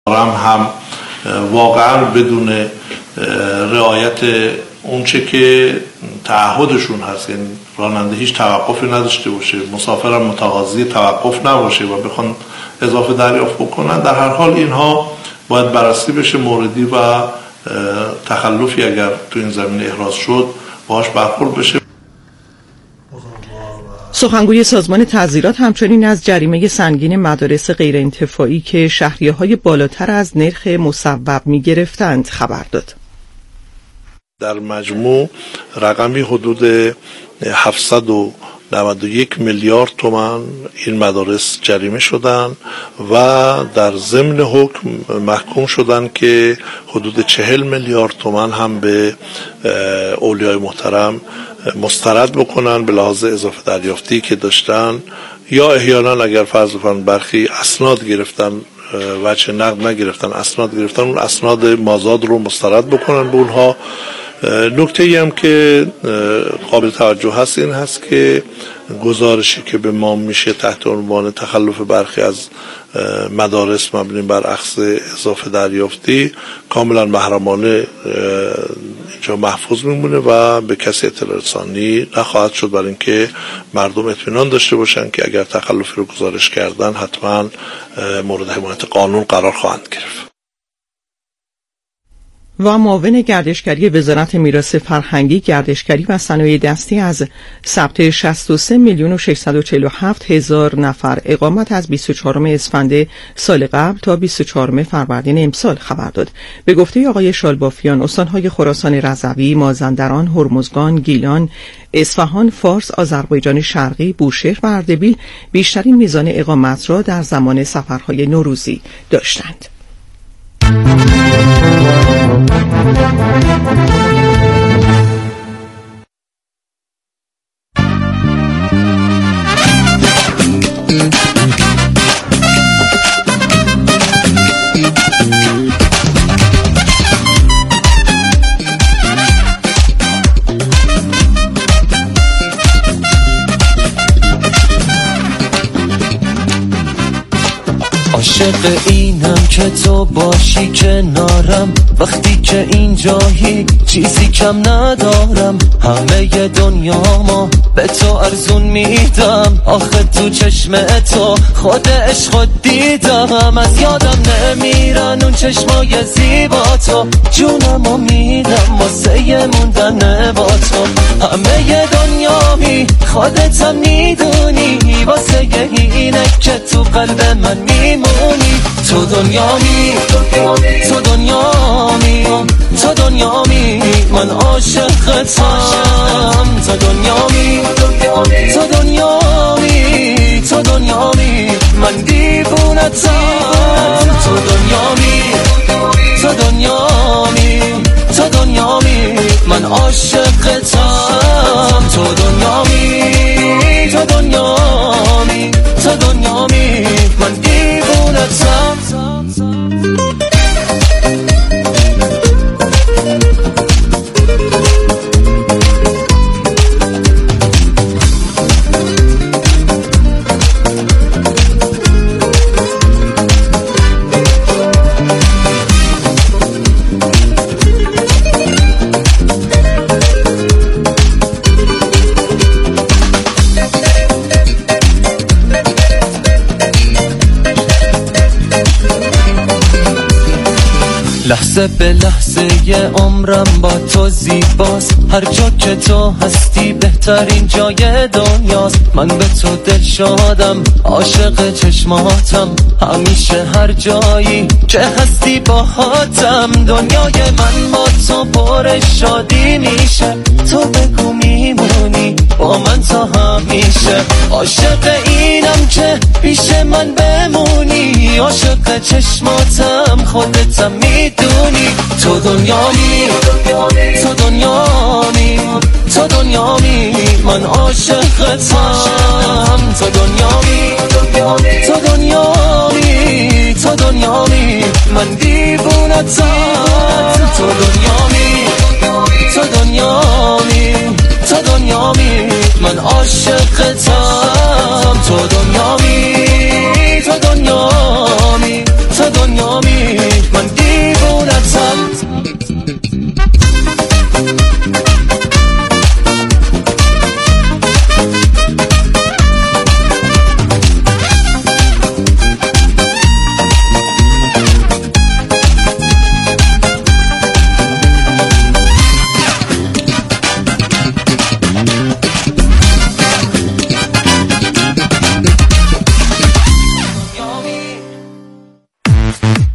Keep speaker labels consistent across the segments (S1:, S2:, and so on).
S1: هم واقعا بدون رعایت اونچه که تعهدشون هست، یعنی راننده هیچ توقفی نداشته باشه، مسافرم متقاضی توقف نباشه و بخوان اضافه دریافت بکنن، در هر حال اینها باید بررسی بشه موردی و تخلفی اگر تو این زمینه احراز شد باهاش برخورد بشه.
S2: سخنگوی سازمان تعزیرات همچنین از جریمه سنگین مدارس غیرانتفاعی که شهریه‌های بالاتر از نرخ مصوب می‌گرفتند خبر داد.
S1: در مجموع رقمی حدود 791 میلیارد تومان این مدارس جریمه شدند و در ضمن حکم محکوم شدند که حدود 40 میلیارد تومان هم به اولیای محترم مسترد بکنن به لحاظ اضافه دریافتی که داشتن، یا احیانا اگر فرض بفرمایید برخی اسناد گرفتن وجه نقد نگرفتن، اسناد گرفتن، اون اسناد مازاد رو مسترد بکنن به اونها. نکته ای هم که قابل توجه هست این هست که گزارشی که به ما میشه تحت عنوان تخلف برخی از مدارس مبنی بر اخذ اضافه دریافتی کاملا محرمانه اینجا محفوظ میمونه و به کسی اطلاع رسانی نخواهد شد، برای اینکه مردم اطمینان داشته باشن که اگر تخلفی رو گزارش کردن حتما مورد حمایت قانون قرار خواهند گرفت.
S2: و معاون گردشگری وزارت میراث فرهنگی، گردشگری و صنایع دستی از ثبت 63,647,000 نفر اقامت از 24 اسفند سال قبل تا 24 فروردین امسال خبر داد. به گفته آقای شالبافیان، استانهای خراسان رضوی، مازندران، هرمزگان، گیلان، اصفهان، فارس، آذربایجان شرقی، بوشهر و اردبیل بیشترین میزان اقامت را در زمان سفرهای نوروزی داشتند.
S3: عاشق اینم که تو باشی کنارم، وقتی که اینجایی چیزی کم ندارم، همه دنیامو به تو ارزون میدم، آخه تو چشم تو خود عشق دیدم، از یادم نمیرن اون چشمای زیبا تو، جونمو میدم واسه موندن با تو، همه دنیامی خودت میدونی، واسه اینه که تو قلب من میمونی، تو دنیامی، تو دنیامی، تو دنیامی، من عاشقتم، تو دنیامی، تو دنیامی، تو دنیامی، من دیوونتم، تو دنیامی، تو دنیامی، تو دنیامی، من عاشقتم، تو دنیامی، تو دنیامی، تو دنیامی، من دیوونتم. لحظه به لحظه عمرم با تو زیباست، هر جا که تو هستی بهترین جای دنیاست، من به تو دل شادم، عاشق چشماتم، همیشه هر جایی که هستی باهاتم، دنیای من با تو پر شادی میشه، تو بگو میمونی با من تا همیشه، عاشق اینم که پیش من بمونی، عاشق چشماتم، خودتم میدونی، تو دنیامی، تو دنیامی، تو دنیامی، من عاشقتم، تو دنیامی، تو دنیامی، تو دنیامی، من دیوونتم، تو دنیامی، تو دنیامی، تو دنیامی، من عاشقتم، تو دنیامی، تو دنیامی، تو دنیامی،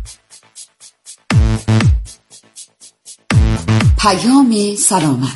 S4: سلامت.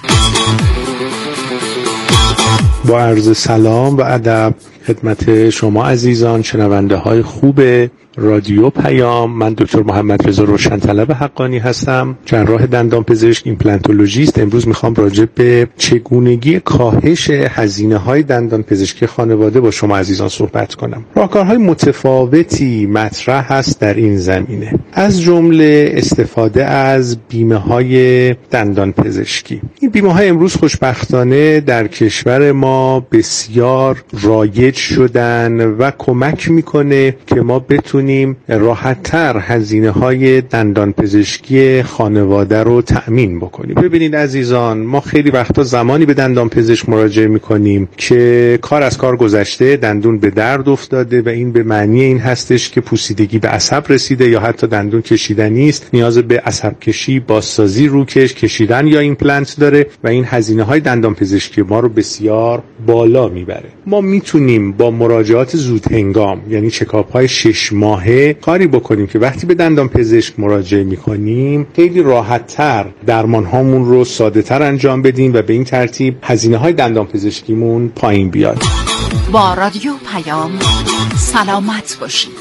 S5: با عرض سلام و ادب خدمت شما عزیزان شنونده های خوب رادیو پیام. من دکتر محمد رضا روشنطلب حقانی هستم، جراح دندانپزشک ایمپلنتولوژیست. امروز میخوام راجع به چگونگی کاهش هزینه‌های دندانپزشکی خانواده با شما عزیزان صحبت کنم. راهکارهای متفاوتی مطرح هست در این زمینه، از جمله استفاده از بیمه‌های دندانپزشکی. این بیمه‌های امروز خوشبختانه در کشور ما بسیار رایج شدن و کمک میکنه که ما بتونیم راحت‌تر هزینه‌های دندانپزشکی خانواده رو تأمین بکنیم. ببینید عزیزان، ما خیلی وقتا زمانی به دندانپزشک مراجعه میکنیم که کار از کار گذشته، دندون به درد افتاده و این به معنی این هستش که پوسیدگی به عصب رسیده یا حتی دندون کشیدنی است، نیاز به عصب کشی، بازسازی روکش، کشیدن یا ایمپلنت داره و این هزینه‌های دندانپزشکی ما رو بسیار بالا میبره. ما میتونیم با مراجعات زود هنگام، یعنی چکاپ‌های 6 ماهه، کاری بکنیم که وقتی به دندانپزشک مراجعه میکنیم خیلی راحت‌تر درمان‌هامون رو ساده‌تر انجام بدیم و به این ترتیب هزینه‌های دندانپزشکیمون پایین بیاد.
S4: با رادیو پیام سلامت باشید.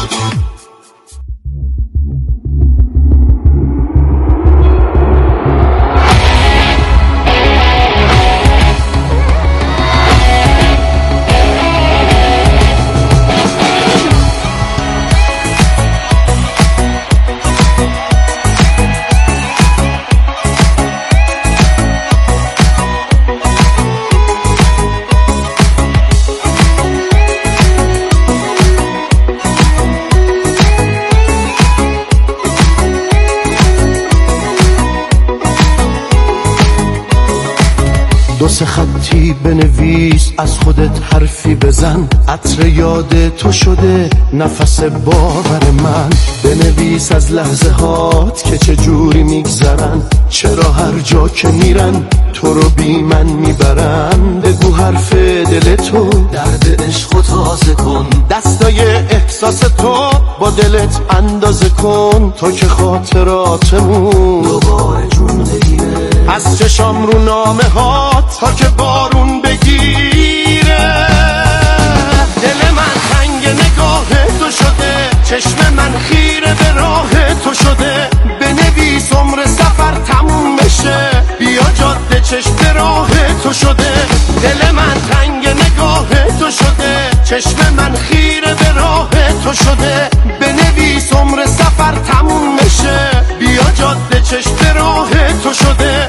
S3: دو سه خطی بنویس، از خودت حرفی بزن، عطر یاد تو شده نفس باور من. بنویس از لحظه هات که چه جوری میگذرن، چرا هر جا که میرن تو رو بی من میبرن. بگو حرف دل تو، درد عشق و تازه کن، دستای احساس تو با دلت اندازه کن، تا که خاطراتمون دوباره جون بگیره. از چشام رو نامه هات تا که بارون بگیره. دل من تنگ نگاه تو شده، چشم من خیره به راه تو شده. بنویس عمر سفر تموم بشه، بیا جاده چشم به راه تو شده. دل من تنگ نگاه تو شده، چشم من خیره به راه تو شده. بنویس عمر سفر تموم بشه، بیا جاده چشم به راه تو شده.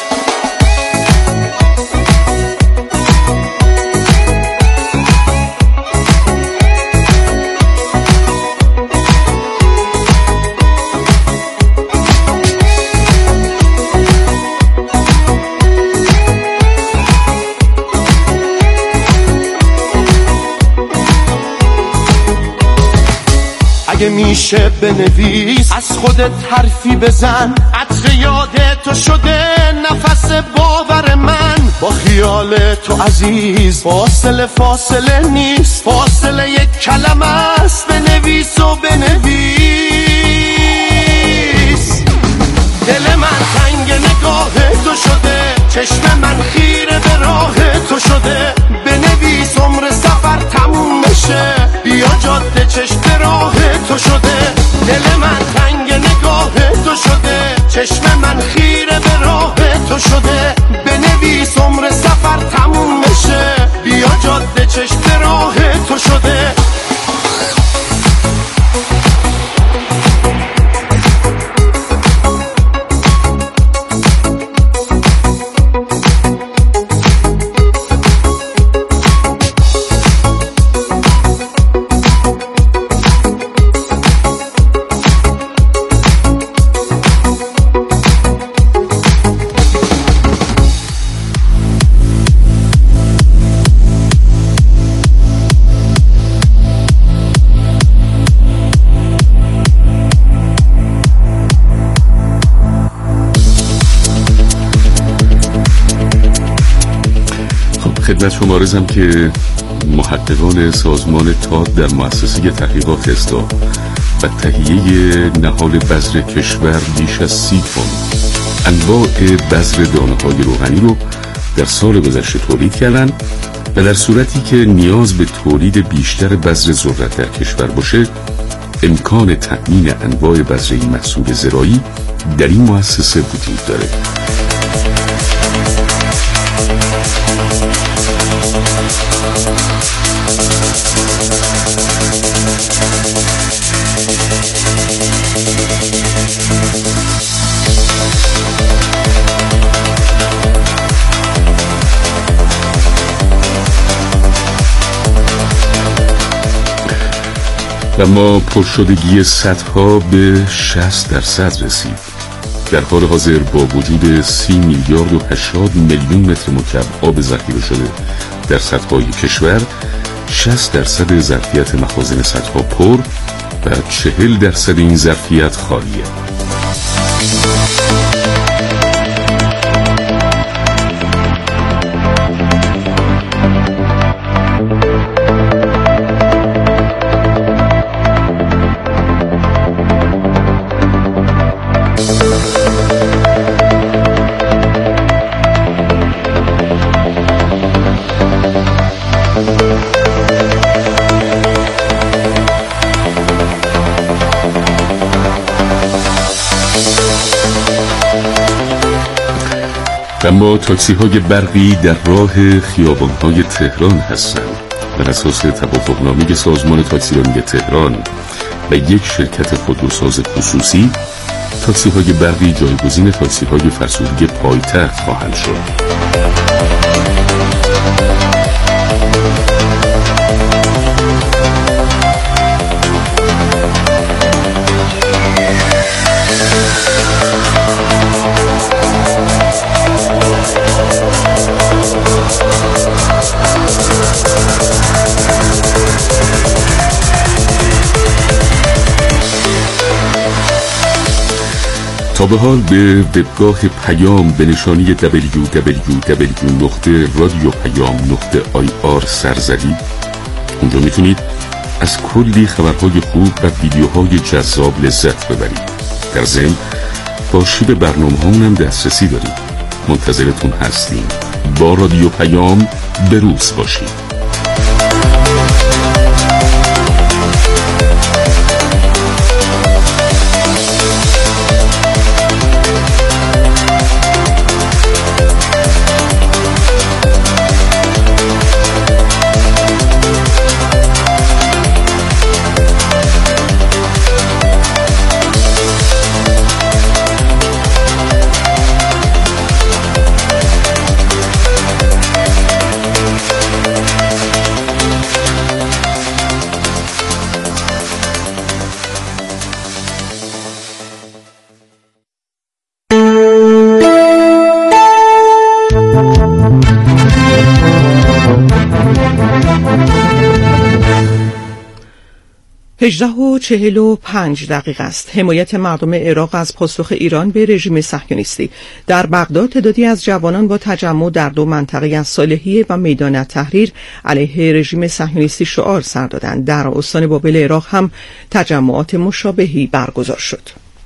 S3: اگه میشه بنویس، از خودت حرفی بزن، عطر یاد تو شده نفس باور من. با خیال تو عزیز فاصله نیست، فاصله یک کلمه است. بنویس و بنویس. دل من تنگ نگاه تو شده، چشم من خیره به راه تو شده. بنویس عمر سفر تموم بشه، بیا جاده چشم به راه تو شده. دل من تنگ نگاه تو شده، چشم من خیره به راه تو شده. بنویس عمر سفر تموم بشه، بیا جاده چشم به راه تو شده.
S6: خدمت شما عرضم که محققان سازمان تاد در مؤسسه تحقیقات اصلاح و تهیه نهال بذر کشور بیش از 30 تن انواع بذر دانه‌های روغنی رو در سال گذشته تولید کردند و در صورتی که نیاز به تولید بیشتر بذر ذرت در کشور باشه، امکان تأمین انواع بذر این محصول زراعی در این مؤسسه وجود داره. اما پرشدگی سدها به 60% رسید. در حال حاضر با وجود 30 میلیارد و 80 میلیون متر مکعب آب ذخیره شده در سدهای کشور، 60% ظرفیت مخازن سدها پر و 40% این ظرفیت خالیه. اما تاکسی های برقی در راه خیابان های تهران هستند. بر اساس توافقنامه سازمان تاکسیرانی تهران و یک شرکت خودروساز خصوصی، تاکسی های برقی جایگزین تاکسی های فرسودگی پایتخت خواهند شد. تا به حال به وبگاه پیام به نشانی www.radiopayam.ir سر زدید. اونجا میتونید از کلی خبرهای خوب و ویدیوهای جذاب لذت ببرید. در ضمن با شیب برنامه‌هامون هم دسترسی دارید. منتظرتون هستیم. با رادیو پیام بروز باشید.
S2: هجده و 45 دقیقه است. حمایت مردم عراق از پاسخ ایران به رژیم صهیونیستی. در بغداد تعدادی از جوانان با تجمع در دو منطقه از صالحیه و میدان تحریر علیه رژیم صهیونیستی شعار سر دادند. در استان بابل عراق هم تجمعات مشابهی برگزار شد.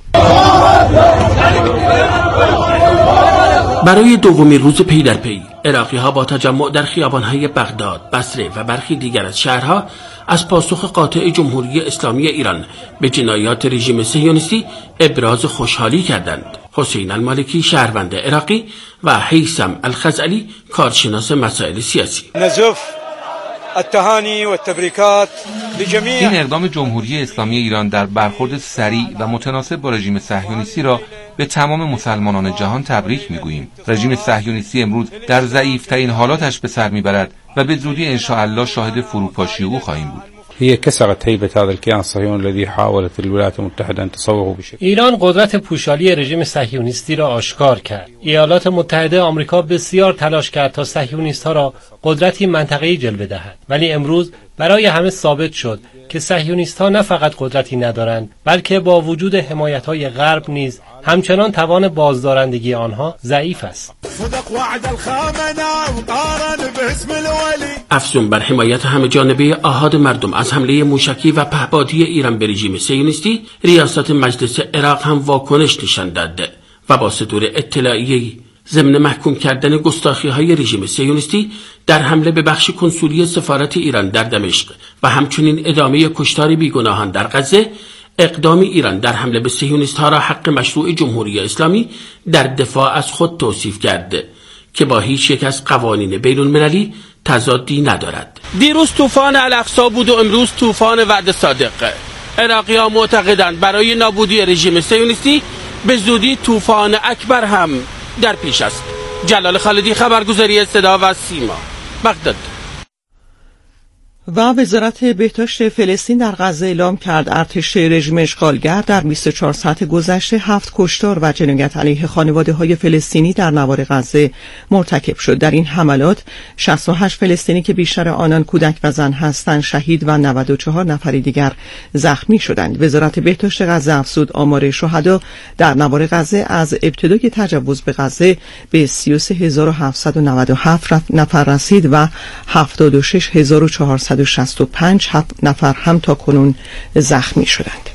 S7: برای دومین روز پی در پی عراقی‌ها با تجمع در خیابان‌های بغداد، بصره و برخی دیگر از شهرها از پاسخ قاطع جمهوری اسلامی ایران به جنایات رژیم صهیونیستی ابراز خوشحالی کردند. حسین المالکی شهروند عراقی و هیثم الخزعلی کارشناس مسائل سیاسی.
S8: نزف التهانی و التبریکات لجمیع
S9: این اقدام جمهوری اسلامی ایران در برخورد سریع و متناسب با رژیم صهیونیستی را به تمام مسلمانان جهان تبریک میگوییم. رژیم صهیونیستی امروز در ضعیف‌ترین حالاتش به سر میبرد و به زودی انشاءالله شاهد فروپاشی او خواهیم بود.
S10: هي كسرت هيبة هذا الكيان الصهيوني الذي حاولت الولايات المتحدة أن تصوره بشكل.
S11: ایران قدرت پوشالی رژیم صهیونیستی را آشکار کرد. ایالات متحده آمریکا بسیار تلاش کرد تا صهیونیست‌ها را قدرتی منطقه‌ای جلوه دهد، ولی امروز برای همه ثابت شد که صهیونیست‌ها نه فقط قدرتی ندارند، بلکه با وجود حمایت‌های غرب نیز همچنان توان بازدارندگی آنها ضعیف است.
S7: افزون بر حمایت همه جانبه آحاد مردم از حمله موشکی و پهپادی ایران به رژیم صهیونیستی، ریاست مجلس عراق هم واکنش نشان داد و با صدور اطلاعیه‌ای ضمن محکوم کردن گستاخی‌های رژیم صهیونیستی در حمله به بخش کنسولی سفارت ایران در دمشق و همچنین ادامه کشتار بیگناهان در غزه، اقدام ایران در حمله به صهیونیست‌ها را حق مشروع جمهوری اسلامی در دفاع از خود توصیف کرد که با هیچ یک از قوانین بین‌المللی تضادی ندارد. دیروز طوفان الاقصی بود و امروز طوفان وعد صادق. عراقی‌ها معتقدند برای نابودی رژیم صهیونیستی به زودی طوفان اکبر هم در پیش است. جلال خالدی، خبرگزاری صدا و سیما، بغداد.
S2: و وزارت بهداشت فلسطین در غزه اعلام کرد ارتش رژیم اشغالگر در 24 ساعت گذشته 7 کشتار و جنایت علیه خانواده‌های فلسطینی در نوار غزه مرتکب شد. در این حملات 68 فلسطینی که بیشتر آنان کودک و زن هستند شهید و 94 نفر دیگر زخمی شدند. وزارت بهداشت غزه افزود آمار شهدا در نوار غزه از ابتدای تجاوز به غزه به 33797 نفر رسید و 76465 نفر هم تا کنون زخمی شدند.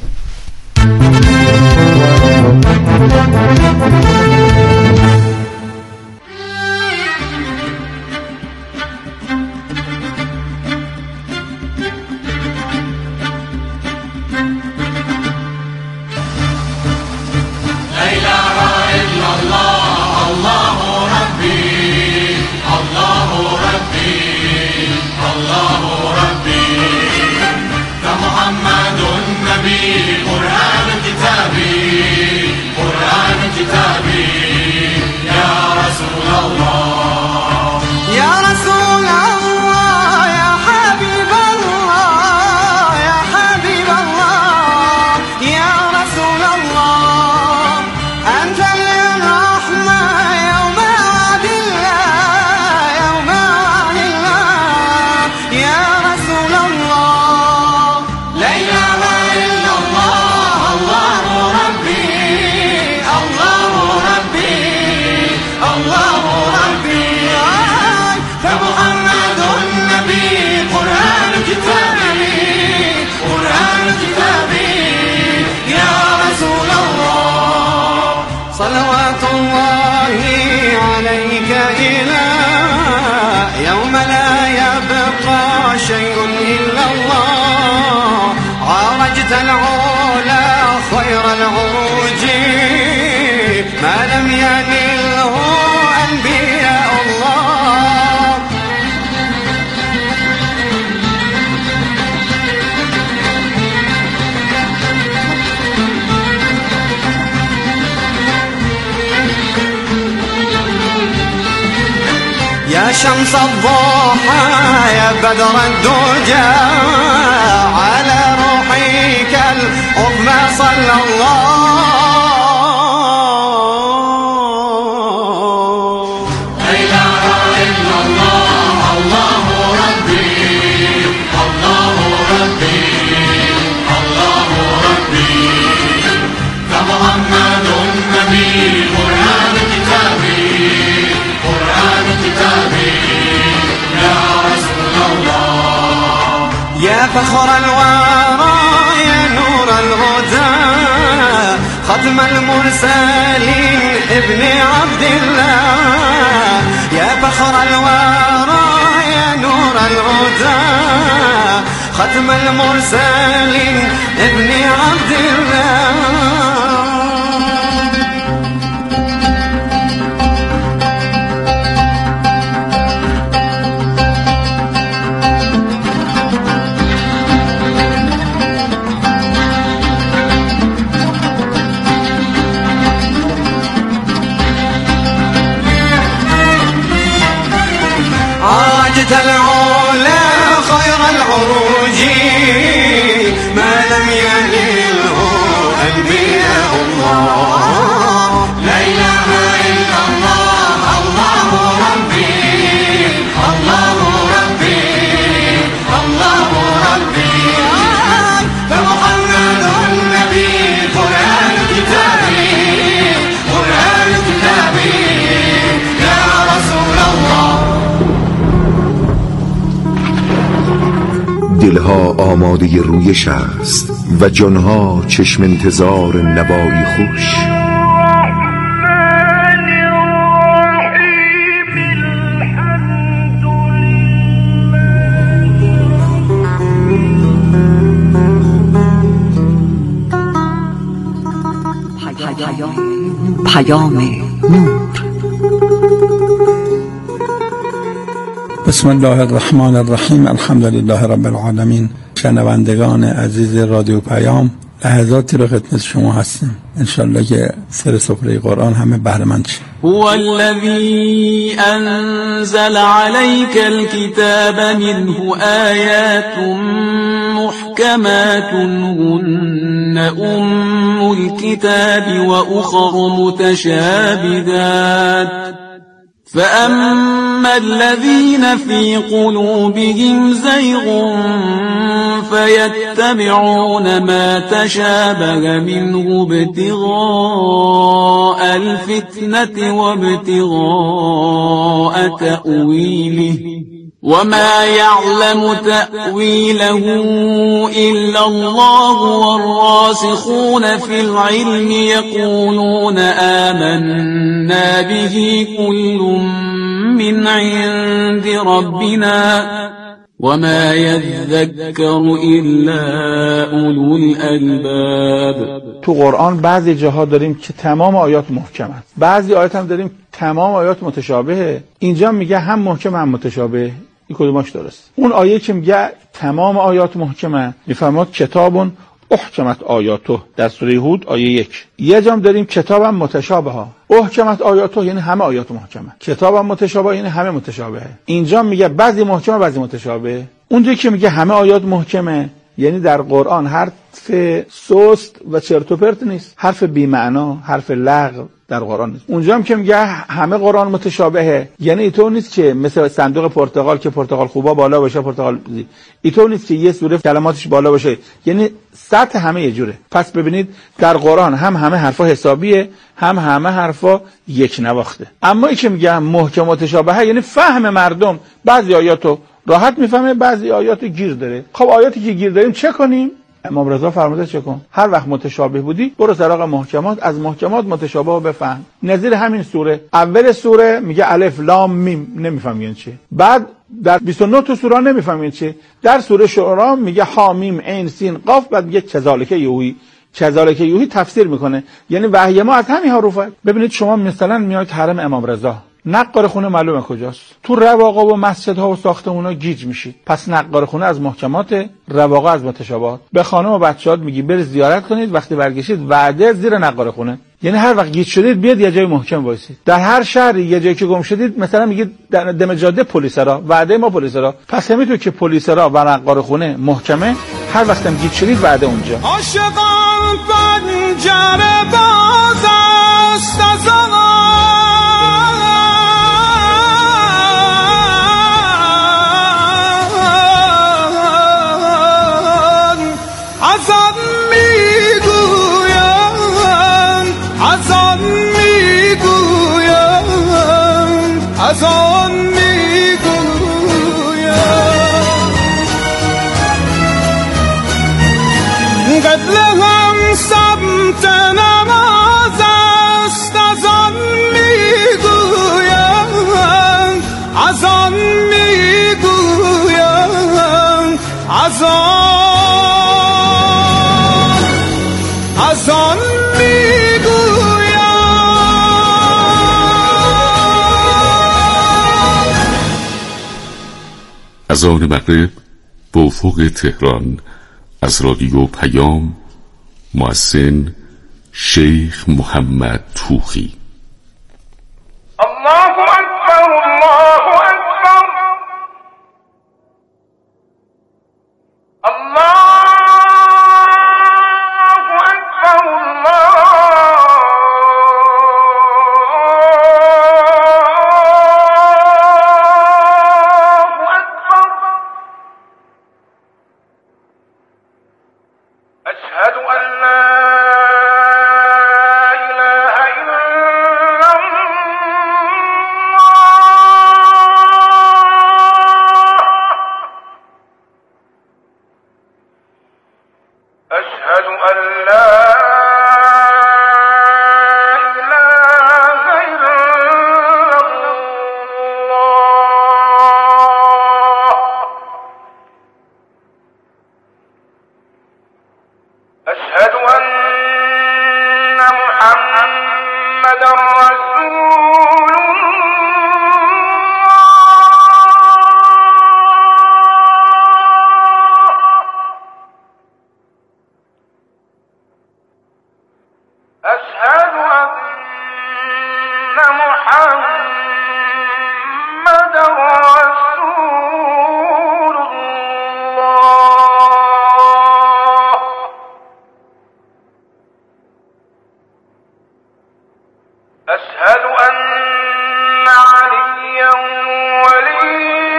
S12: شمس الضحى يا بدر الدجى على روحك العظمى صلى الله. لا إله إلا الله الله ربي الله ربي الله ربي كمحمد النبي قرآن كتابي قرآن كتابي يا رسول الله. يا فخر الورى يا نور الهدى ختم المرسلين ابن عبد الله. يا فخر الورى يا نور الهدى ختم المرسلين ابن عبد الله. عاجت العلا خير العروج ما لم ينله أنبياء الله. لا إله إلا الله الله ربي الله ربي الله
S13: ها آماده رویش است و جانها چشم انتظار نوایی خوش.
S4: پیام نور.
S14: بسم الله الرحمن الرحیم. الحمد لله رب العالمین. شنوندگان عزیز رادیو پیام، لحظاتی رو خدمت شما هستیم. انشالله که سر سفره قرآن همه بهره مند شیم.
S3: هو الذی انزل علیک الكتاب منه آیات محکمات هن ام الكتاب و اخر متشابهات فأما الذين في قلوبهم زيغ فيتبعون ما تشابه منه ابتغاء الفتنة وابتغاء تأويله وما يعلم تأويله إلا الله والراسخون في العلم يقولون آمنا به كل من عند ربنا وما يذكر إلا أولو الألباب.
S15: تو قرآن بعضی جاها داریم که تمام آیات محکمه، بعضی آیات هم داریم تمام آیات متشابهه. اینجا میگه هم محکم هم متشابه. این کدومش درست؟ اون آیه که میگه تمام آیات محکمه میفرماد کتابون احکمت آیاته در سوره هود آیه 1. یه جام داریم کتابم متشابه ها. احکمت آیاته یعنی همه آیات محکمه، کتابم متشابه یعنی همه متشابهه. اینجا میگه بعضی محکمه بعضی متشابه. اونجایی که میگه همه آیات محکمه یعنی در قرآن حرف سست و چرت و پرت نیست، حرف بی معنا، حرف لغو در قرآن نیست. اونجا هم که میگه همه قرآن متشابهه یعنی اینطور نیست که مثل صندوق پرتقال که پرتقال خوبا بالا باشه پرتقال زی، اینطور نیست که یه سوره کلماتش بالا باشه، یعنی سطح همه یه جوره. پس ببینید در قرآن هم همه حرفا حسابیه، هم همه حرفا یک نواخته. اما این که میگه محکم متشابهه یعنی فهم مردم بعضی آیاتو راحت میفهمه، بعضی آیاتو گیر داره. خب آیاتی که گیر داریم چه کنیم؟ امام رضا فرموده چه کن؟ هر وقت متشابه بودی برو سراغ محکمات، از محکمات متشابه رو بفهم. نظیر همین سوره، اول سوره میگه الف لام میم، نمیفهمی یعنی چی. بعد در 29 تا سوره نمیفهمی یعنی چی. در سوره شعرا میگه ح میم عین سین قاف، بعد میگه کذالک یوحی. کذالک یوحی تفسیر میکنه یعنی وحی ما از همین حروفه. ببینید شما مثلا میاید حرم امام رضا، نقار خونه معلومه کجاست. تو رواقا و مسجدها و ساختمونا گیج میشید. پس نقار خونه از محکمات، رواقا از متشابهات. به خانم و بچه‌هات میگی برید زیارت کنید، وقتی برگشتید وعده زیر نقار خونه. یعنی هر وقت گیج شدید بیاد یه جای محکم وایسید. در هر شهری یه جایی که گم شدید مثلا میگید در دم جاده پلیسرا، وعده ما پلیسرا. پس همینطور که پلیسرا و نقار خونه محکمه، هر وقت هم گیج شدید وعده اونجا.
S12: عاشقان پنجره باز است از آن میگویم قبله هم سمت نماز است، از آن میگویم، از آن میگویم، از آن
S6: از آن مغرب به افق تهران از رادیو پیام مؤذن شیخ محمد توخی.
S12: الله اکبر الله اکبر الله اکبر أشهد أن لا إله إلا محمد رسول أشهد أن محمد رسول الله أشهد أن عليا ولي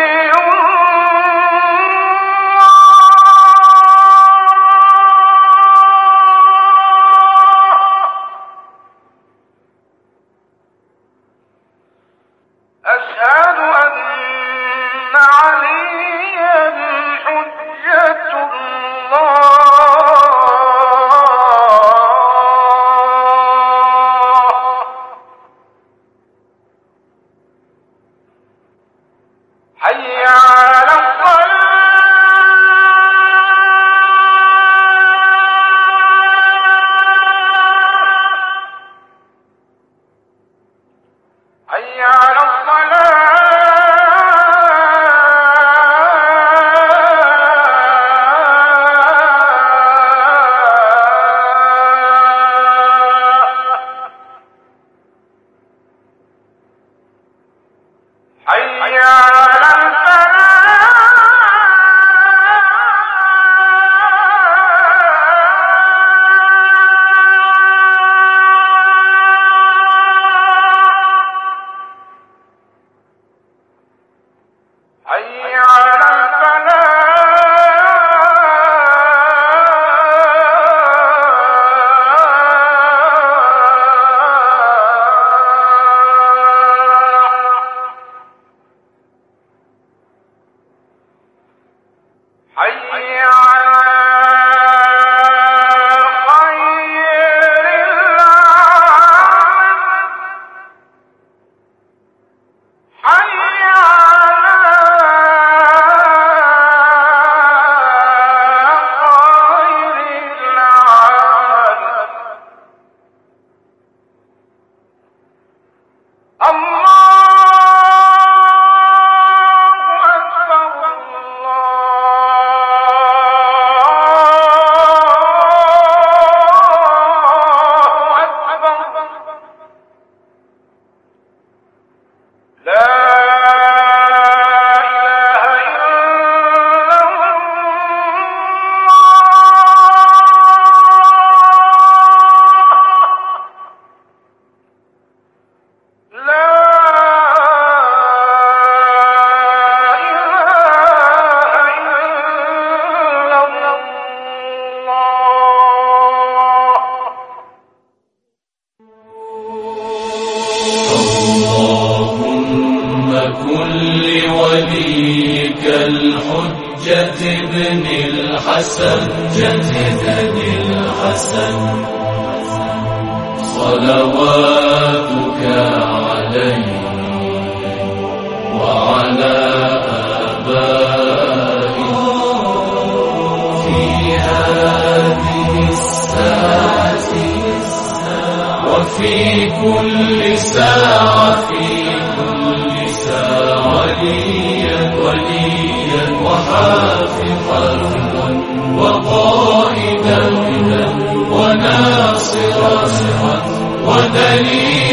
S12: أشهد أن عليا حجة الله حي على حي على حي على حي على حي على خير العالم حي على خير العالم الله
S3: وليك الحجة ابن الحسن صلواتك عليه وعلى آبائه في هذه الساعة وفي كل ساعة وليا وحافظا وقائدا وناصرا ودليلا